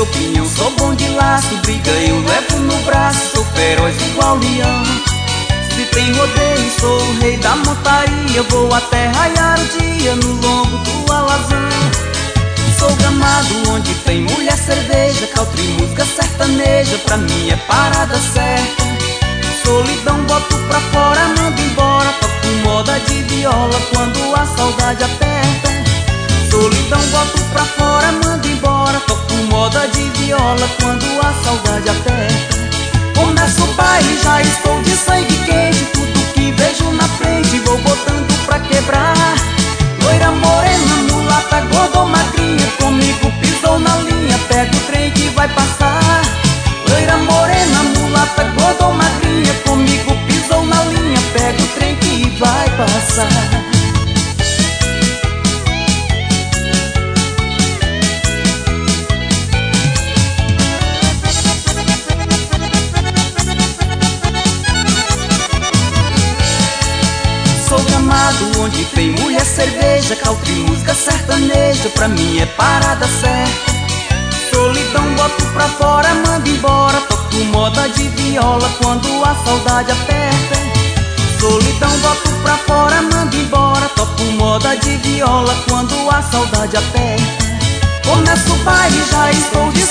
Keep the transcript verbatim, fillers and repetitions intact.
sou pinhão, sou bom de laço, briga eu levo no braço, sou feroz igual leão. Se tem rodeio, sou o rei da montaria, vou até raiar o dia no lombo do alazão. Sou gramado onde tem mulher, cerveja, country, música sertaneja, pra mim é parada certa. Solidão boto pra fora, mando embora, toco moda de viola quando a saudade aperta. Solidão boto pra fora, mando embora, toco moda de viola quando a saudade aperta. Começa o baile, já estou de sangue quente, tudo que vejo na frente vou botando pra quebrar. Loira, morena, mulata, gorda ou magrinha, comigo pisou na linha, pega o trem que vai passar. Loira, morena, mulata, gorda ou magrinha, comigo pisou na linha, pega o trem que vai passar. Sou gramado onde tem mulher, cerveja, country, música sertaneja, pra mim é parada certa. Solidão boto pra fora, mando embora, toco moda de viola quando a saudade aperta. Solidão boto pra fora, mando embora, toco moda de viola quando a saudade aperta. Começa o baile, já estou de